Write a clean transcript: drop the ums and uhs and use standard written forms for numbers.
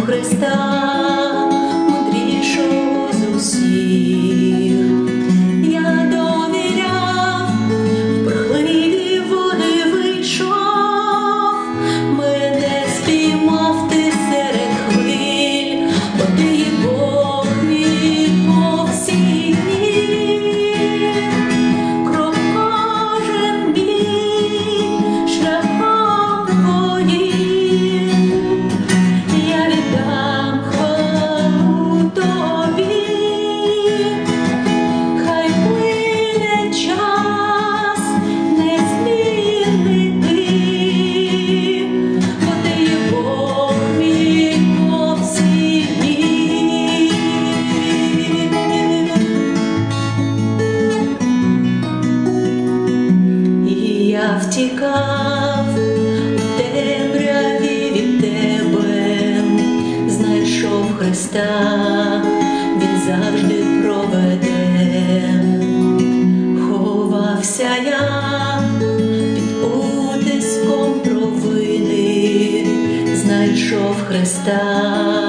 Христа, мудрішого з усіх. Я довіряв, в бурхливі води вийшов, мене спіймав ти серед хвиль, бо ти є Бог мій по всі дні. Крок кожен мій шляхом твоїм, я віддам хвалу тобі. Хай плине час, незмінний ти, бо ти є Бог мій по всі дні. І я втікав у темряві від тебе, знайшов Христа, Він завжди проведе. Ховався я під утиском провини, знайшов Христа.